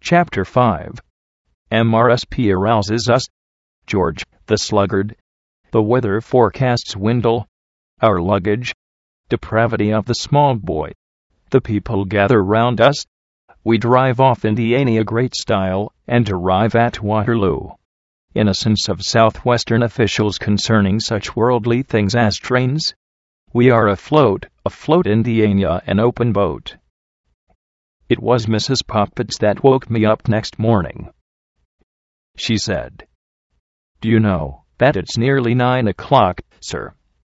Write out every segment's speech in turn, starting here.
Chapter 5. MRSP arouses us. George, the sluggard. The weather forecasts dwindle. Our luggage. Depravity of the small boy. The people gather round us. We drive off Indiana great style, and arrive at Waterloo. Innocence of Southwestern officials concerning such worldly things as trains. We are afloat Indiana, an open boat. It was Mrs. Poppets that woke me up next morning. She said, "Do you know that it's nearly 9 o'clock, sir?"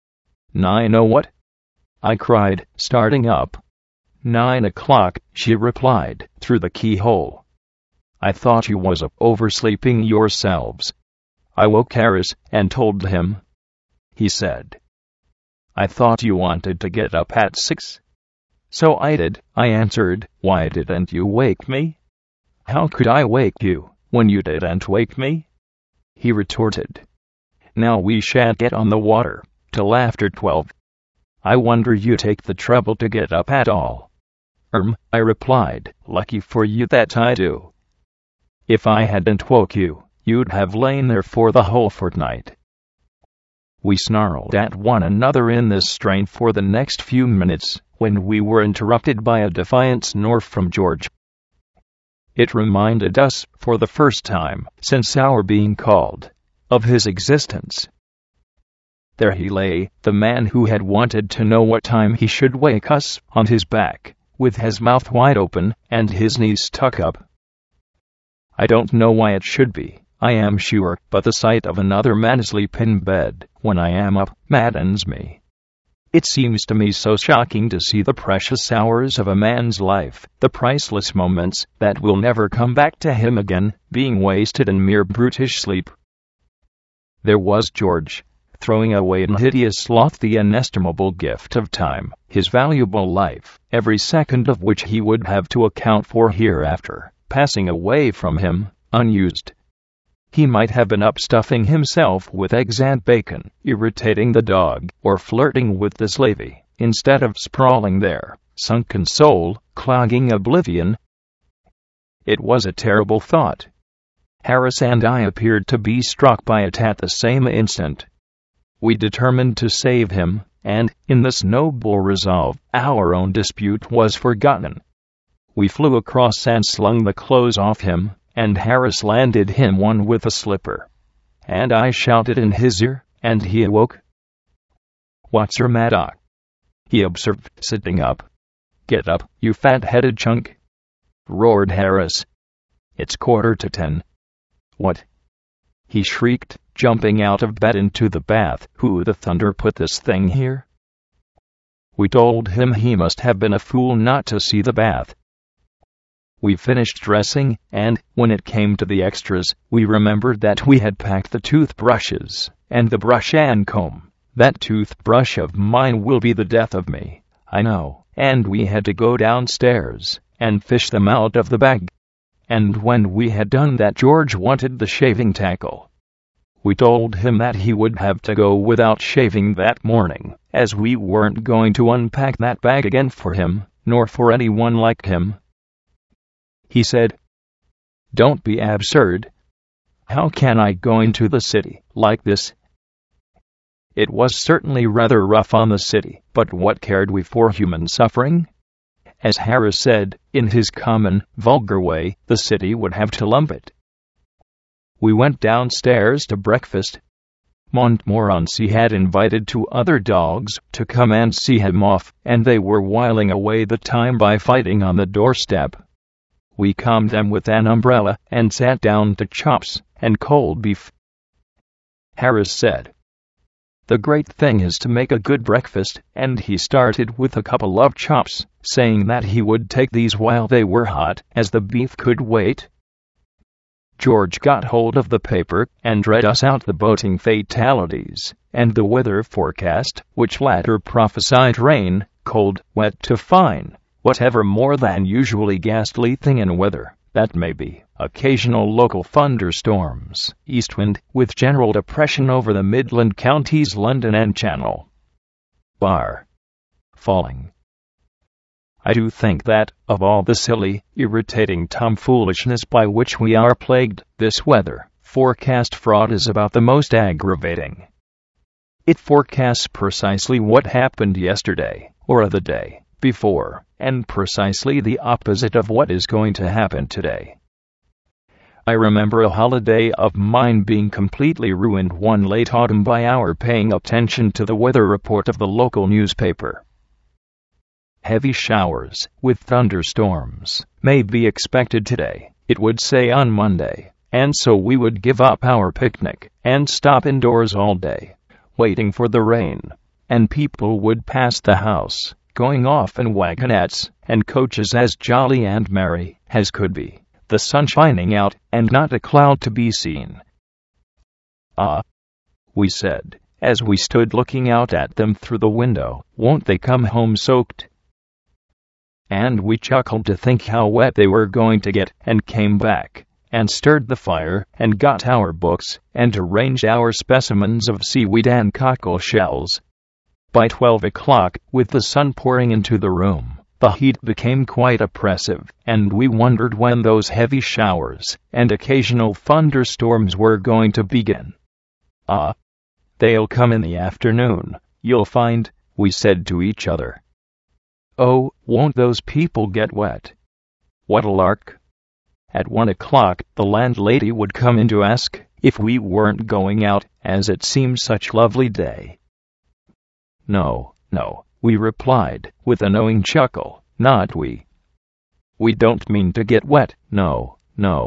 9 oh what? I cried, starting up. 9 o'clock, she replied, through the keyhole. I thought you was oversleeping yourselves. I woke Harris and told him. He said, "I thought you wanted to get up at 6. So I did," I answered. "Why didn't you wake me?" "How could I wake you when you didn't wake me?" he retorted. "Now we shan't get on the water till after 12. I wonder you take the trouble to get up at all." I replied, "Lucky for you that I do. If I hadn't woke you, you'd have lain there for the whole fortnight." We snarled at one another in this strain for the next few minutes, when we were interrupted by a defiant snore from George. It reminded us, for the first time since our being called, of his existence. There he lay, the man who had wanted to know what time he should wake us, on his back, with his mouth wide open, and his knees stuck up. I don't know why it should be, I am sure, but the sight of another man asleep in bed, when I am up, maddens me. It seems to me so shocking to see the precious hours of a man's life, the priceless moments that will never come back to him again, being wasted in mere brutish sleep. There was George, throwing away in hideous sloth the inestimable gift of time, his valuable life, every second of which he would have to account for hereafter, passing away from him, unused. He might have been up stuffing himself with eggs and bacon, irritating the dog, or flirting with the slavey, instead of sprawling there, sunken soul, clogging oblivion. It was a terrible thought. Harris and I appeared to be struck by it at the same instant. We determined to save him, and, in this noble resolve, our own dispute was forgotten. We flew across and slung the clothes off him, and Harris landed him one with a slipper. And I shouted in his ear, and he awoke. "What's your Maddock?" he observed, sitting up. "Get up, you fat-headed chunk!" roared Harris. "It's 10:15. "What?" he shrieked, jumping out of bed into the bath. "Who the thunder put this thing here?" We told him he must have been a fool not to see the bath. We finished dressing, and, when it came to the extras, we remembered that we had packed the toothbrushes, and the brush and comb. "That toothbrush of mine will be the death of me, I know," and we had to go downstairs, and fish them out of the bag. And when we had done that, George wanted the shaving tackle. We told him that he would have to go without shaving that morning, as we weren't going to unpack that bag again for him, nor for anyone like him. He said, "Don't be absurd. How can I go into the city like this?" It was certainly rather rough on the city, but what cared we for human suffering? As Harris said, in his common, vulgar way, the city would have to lump it. We went downstairs to breakfast. Montmorency had invited 2 other dogs to come and see him off, and they were whiling away the time by fighting on the doorstep. We calmed them with an umbrella, and sat down to chops and cold beef. Harris said, "The great thing is to make a good breakfast," and he started with a couple of chops, saying that he would take these while they were hot, as the beef could wait. George got hold of the paper, and read us out the boating fatalities, and the weather forecast, which latter prophesied rain, cold, wet to fine, whatever more than usually ghastly thing in weather, that may be, occasional local thunderstorms, east wind, with general depression over the Midland counties, London and Channel. Bar. Falling. I do think that, of all the silly, irritating tomfoolishness by which we are plagued, this weather forecast fraud is about the most aggravating. It forecasts precisely what happened yesterday, or the day before, and precisely the opposite of what is going to happen today. I remember a holiday of mine being completely ruined one late autumn by our paying attention to the weather report of the local newspaper. Heavy showers, with thunderstorms, may be expected today, it would say on Monday, and so we would give up our picnic and stop indoors all day, waiting for the rain, and people would pass the house, going off in wagonettes and coaches as jolly and merry as could be, the sun shining out and not a cloud to be seen. "Ah," we said, as we stood looking out at them through the window, "won't they come home soaked?" And we chuckled to think how wet they were going to get, and came back, and stirred the fire, and got our books, and arranged our specimens of seaweed and cockle shells. By 12 o'clock, with the sun pouring into the room, the heat became quite oppressive, and we wondered when those heavy showers and occasional thunderstorms were going to begin. "Ah, they'll come in the afternoon, you'll find," we said to each other. "Oh, won't those people get wet? What a lark!" At 1 o'clock, the landlady would come in to ask if we weren't going out, as it seemed such a lovely day. No, we replied, with a knowing chuckle, not we. We don't mean to get wet, no.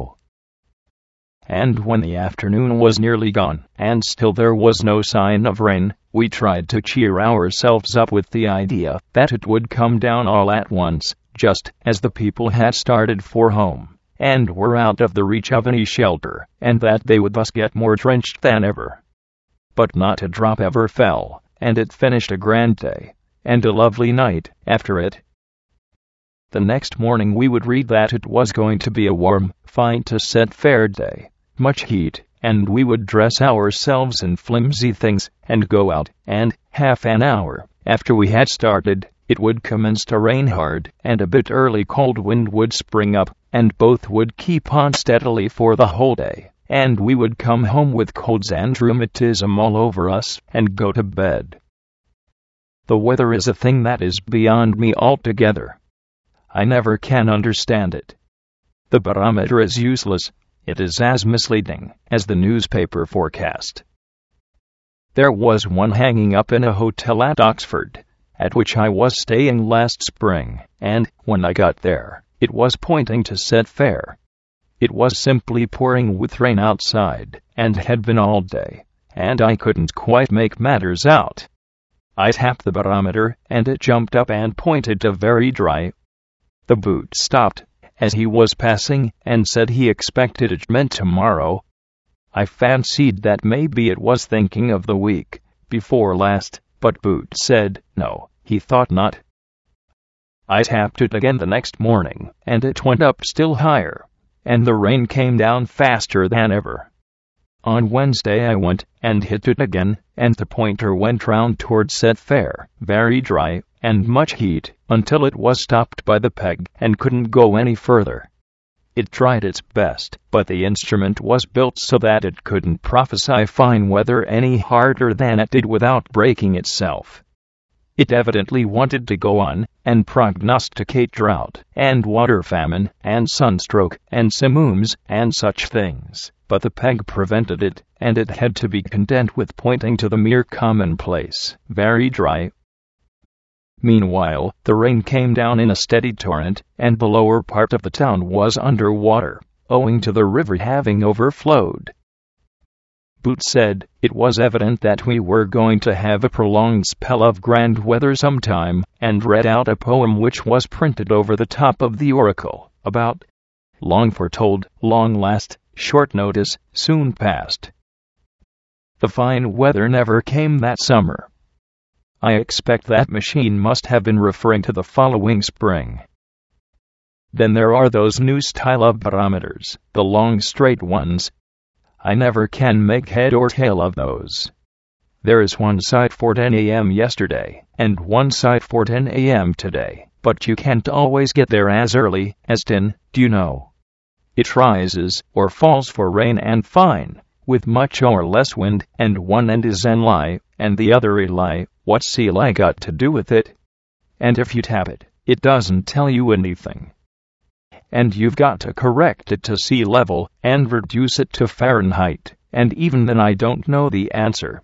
And when the afternoon was nearly gone, and still there was no sign of rain, we tried to cheer ourselves up with the idea that it would come down all at once, just as the people had started for home, and were out of the reach of any shelter, and that they would thus get more drenched than ever. But not a drop ever fell, and it finished a grand day, and a lovely night after it. The next morning we would read that it was going to be a warm, fine to set fair day, much heat, and we would dress ourselves in flimsy things, and go out, and, half an hour after we had started, it would commence to rain hard, and a bit early cold wind would spring up, and both would keep on steadily for the whole day, and we would come home with colds and rheumatism all over us, and go to bed. The weather is a thing that is beyond me altogether. I never can understand it. The barometer is useless. It is as misleading as the newspaper forecast. There was one hanging up in a hotel at Oxford, at which I was staying last spring, and, when I got there, it was pointing to set fair. It was simply pouring with rain outside, and had been all day, and I couldn't quite make matters out. I tapped the barometer, and it jumped up and pointed to very dry. The boot stopped as he was passing, and said he expected it meant tomorrow. I fancied that maybe it was thinking of the week before last, but Boot said no, he thought not. I tapped it again the next morning, and it went up still higher, and the rain came down faster than ever. On Wednesday I went and hit it again, and the pointer went round towards set fair, very dry, and much heat, until it was stopped by the peg and couldn't go any further. It tried its best, but the instrument was built so that it couldn't prophesy fine weather any harder than it did without breaking itself. It evidently wanted to go on and prognosticate drought and water famine and sunstroke and simooms and such things, but the peg prevented it, and it had to be content with pointing to the mere commonplace, very dry. Meanwhile, the rain came down in a steady torrent, and the lower part of the town was under water, owing to the river having overflowed. Boot said it was evident that we were going to have a prolonged spell of grand weather sometime, and read out a poem which was printed over the top of the oracle, about long foretold, long last, short notice, soon past. The fine weather never came that summer. I expect that machine must have been referring to the following spring. Then there are those new style of barometers, the long straight ones. I never can make head or tail of those. There is one site for 10 a.m. yesterday, and one site for 10 a.m. today, but you can't always get there as early as 10, do you know? It rises or falls for rain and fine, with much or less wind, and one end is Enlai, and the other Eli. What's Eli got to do with it? And if you tap it, it doesn't tell you anything. And you've got to correct it to sea level, and reduce it to Fahrenheit, and even then I don't know the answer.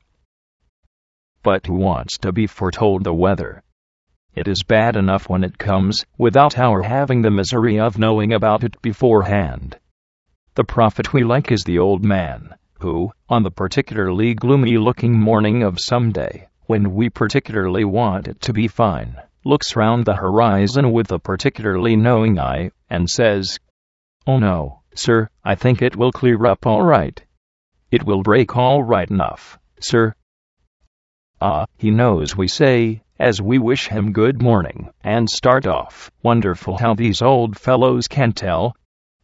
But who wants to be foretold the weather? It is bad enough when it comes, without our having the misery of knowing about it beforehand. The prophet we like is the old man, who, on the particularly gloomy-looking morning of some day, when we particularly want it to be fine, looks round the horizon with a particularly knowing eye, and says, "Oh no, sir, I think it will clear up all right. It will break all right enough, sir." Ah, he knows, we say, as we wish him good morning, and start off. Wonderful how these old fellows can tell.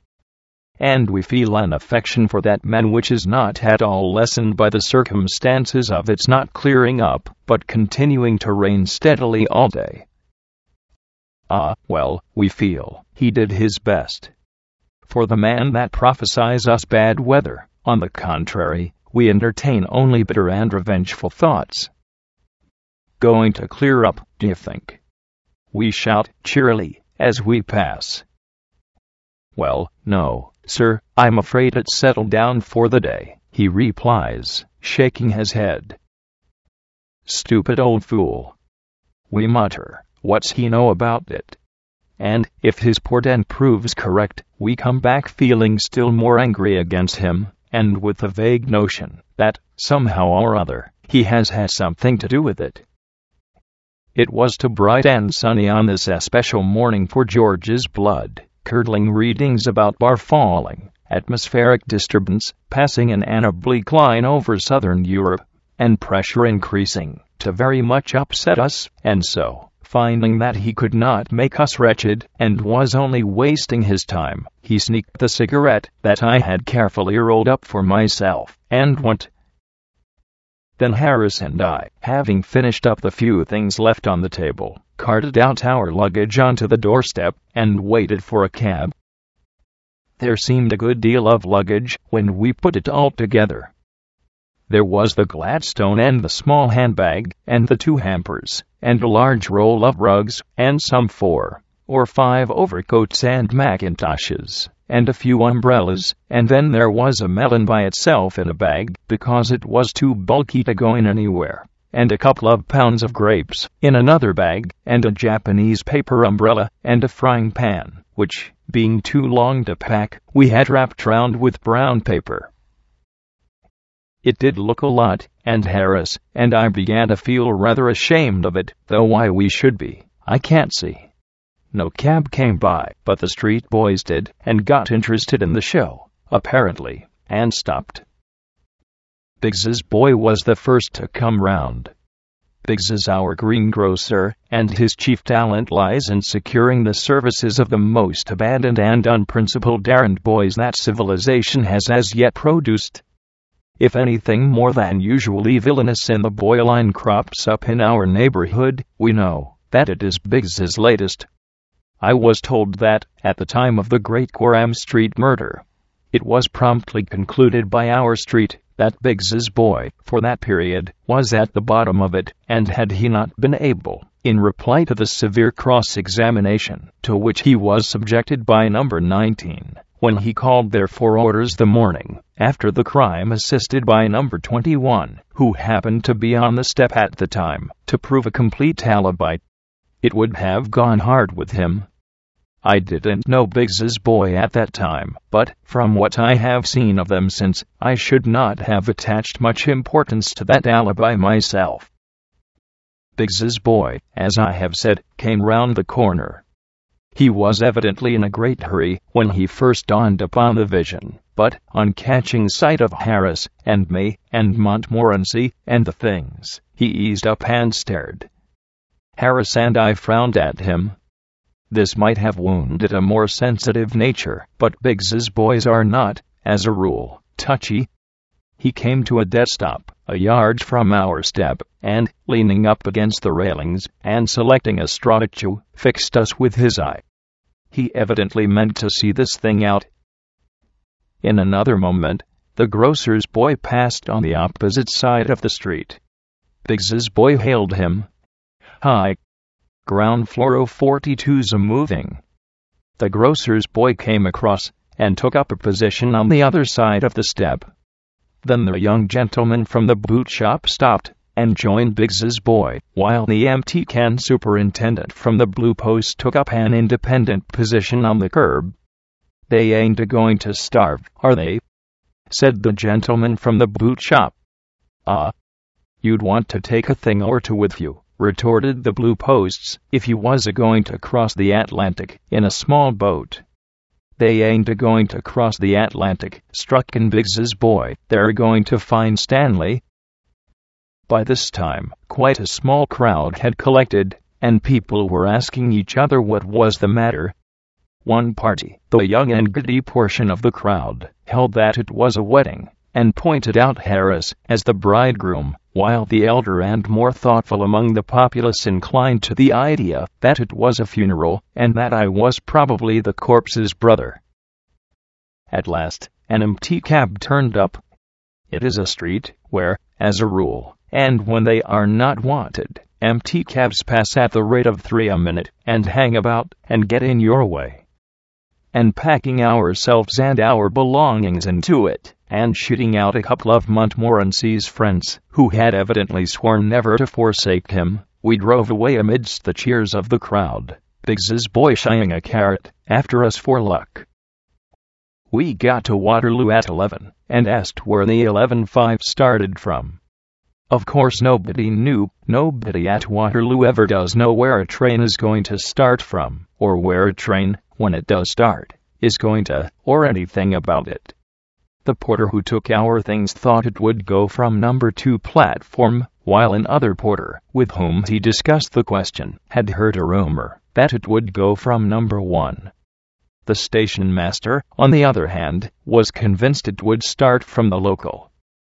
And we feel an affection for that man which is not at all lessened by the circumstances of its not clearing up, but continuing to rain steadily all day. Ah, well, we feel he did his best. For the man that prophesies us bad weather, on the contrary, we entertain only bitter and revengeful thoughts. Going to clear up, do you think? We shout cheerily as we pass. Well, no, sir, I'm afraid it's settled down for the day, he replies, shaking his head. Stupid old fool. We mutter, what's he know about it? And, if his portent proves correct, we come back feeling still more angry against him, and with the vague notion that, somehow or other, he has had something to do with it. It was too bright and sunny on this especial morning for George's blood-curdling readings about bar falling, atmospheric disturbance passing in an oblique line over southern Europe, and pressure increasing, to very much upset us, and so, finding that he could not make us wretched, and was only wasting his time, he sneaked the cigarette that I had carefully rolled up for myself, and went. Then Harris and I, having finished up the few things left on the table, carted out our luggage onto the doorstep, and waited for a cab. There seemed a good deal of luggage when we put it all together. There was the Gladstone and the small handbag, and the 2 hampers, and a large roll of rugs, and some 4 or 5 overcoats and mackintoshes, and a few umbrellas, and then there was a melon by itself in a bag, because it was too bulky to go in anywhere, and a couple of pounds of grapes in another bag, and a Japanese paper umbrella, and a frying pan, which, being too long to pack, we had wrapped round with brown paper. It did look a lot, and Harris and I began to feel rather ashamed of it, though why we should be, I can't see. No cab came by, but the street boys did, and got interested in the show, apparently, and stopped. Biggs's boy was the first to come round. Biggs is our greengrocer, and his chief talent lies in securing the services of the most abandoned and unprincipled errand boys that civilization has as yet produced. If anything more than usually villainous in the boy line crops up in our neighborhood, we know that it is Biggs's latest. I was told that, at the time of the great Gorham Street murder, it was promptly concluded by our street that Biggs's boy, for that period, was at the bottom of it, and had he not been able, in reply to the severe cross-examination to which he was subjected by number 19, when he called there for orders the morning after the crime, assisted by number 21, who happened to be on the step at the time, to prove a complete alibi, it would have gone hard with him. I didn't know Biggs's boy at that time, but, from what I have seen of them since, I should not have attached much importance to that alibi myself. Biggs's boy, as I have said, came round the corner. He was evidently in a great hurry when he first dawned upon the vision, but, on catching sight of Harris, and me, and Montmorency, and the things, he eased up and stared. Harris and I frowned at him. This might have wounded a more sensitive nature, but Biggs's boys are not, as a rule, touchy. He came to a dead stop, a yard from our step, and, leaning up against the railings, and selecting a statue, fixed us with his eye. He evidently meant to see this thing out. In another moment, the grocer's boy passed on the opposite side of the street. Biggs's boy hailed him. "Hi. Ground floor 042's a-moving." The grocer's boy came across, and took up a position on the other side of the step. Then the young gentleman from the boot shop stopped, and joined Biggs's boy, while the empty can superintendent from the Blue Post took up an independent position on the curb. "They ain't a-going to starve, are they?" said the gentleman from the boot shop. You'd want to take a thing or two with you," retorted the Blue Posts, "if you was a-going to cross the Atlantic in a small boat." "They ain't a-going to cross the Atlantic," struck in Biggs's boy. "They're going to find Stanley." By this time, quite a small crowd had collected, and people were asking each other what was the matter. One party, the young and giddy portion of the crowd, held that it was a wedding, and pointed out Harris as the bridegroom, while the elder and more thoughtful among the populace inclined to the idea that it was a funeral, and that I was probably the corpse's brother. At last, an empty cab turned up. It is a street where, as a rule, and when they are not wanted, empty cabs pass at the rate of 3 a minute, and hang about, and get in your way. And packing ourselves and our belongings into it, and shooting out a couple of Montmorency's friends, who had evidently sworn never to forsake him, we drove away amidst the cheers of the crowd, Biggs's boy shying a carrot after us for luck. We got to Waterloo at 11, and asked where the 11.5 started from. Of course nobody knew. Nobody at Waterloo ever does know where a train is going to start from, or where a train, when it does start, is going to, or anything about it. The porter who took our things thought it would go from number 2 platform, while another porter, with whom he discussed the question, had heard a rumor that it would go from number 1. The station master, on the other hand, was convinced it would start from the local.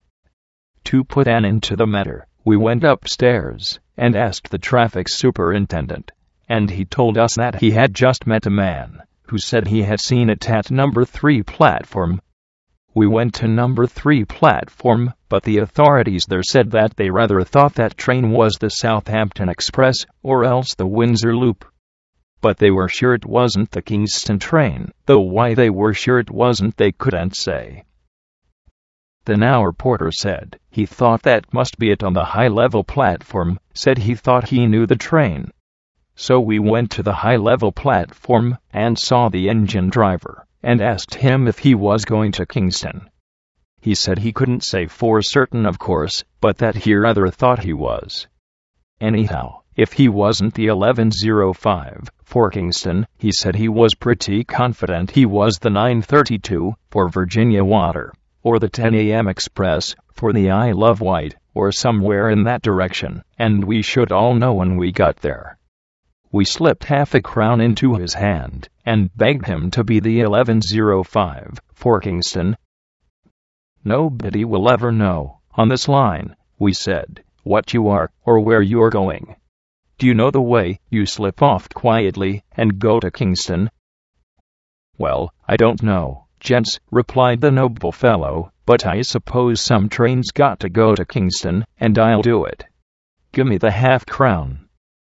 To put an end to the matter, we went upstairs and asked the traffic superintendent, and he told us that he had just met a man who said he had seen it at number 3 platform. We went to number 3 platform, but the authorities there said that they rather thought that train was the Southampton Express, or else the Windsor Loop. But they were sure it wasn't the Kingston train, though why they were sure it wasn't they couldn't say. Then our porter said he thought that must be it on the high-level platform, said he thought he knew the train. So we went to the high-level platform, and saw the engine driver, and asked him if he was going to Kingston. He said he couldn't say for certain of course, but that he rather thought he was. Anyhow, if he wasn't the 11.05 for Kingston, he said he was pretty confident he was the 9.32 for Virginia Water, or the 10 a.m. express for the Isle of Wight, or somewhere in that direction, and we should all know when we got there. We slipped half a crown into his hand, and begged him to be the 11.05 for Kingston. Nobody will ever know, on this line, we said, what you are, or where you're going. Do you know the way you slip off quietly and go to Kingston? Well, I don't know, gents, replied the noble fellow, but I suppose some train's got to go to Kingston, and I'll do it. Gimme the half-crown.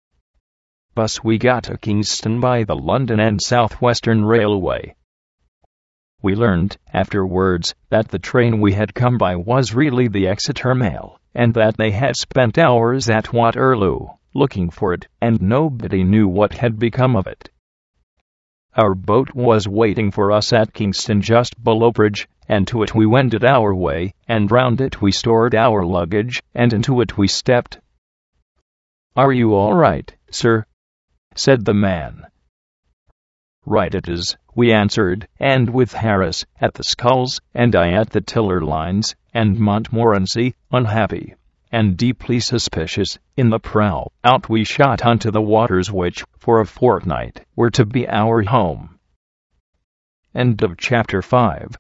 Bus we got to Kingston by the London and South Western Railway. We learned, afterwards, that the train we had come by was really the Exeter Mail, and that they had spent hours at Waterloo, looking for it, and nobody knew what had become of it. Our boat was waiting for us at Kingston just below bridge, and to it we wended our way, and round it we stored our luggage, and into it we stepped. "Are you all right, sir?" said the man. "Right it is," we answered, and with Harris at the sculls, and I at the tiller lines, and Montmorency, unhappy and deeply suspicious, in the prow, out we shot onto the waters which, for a fortnight, were to be our home. End of chapter 5.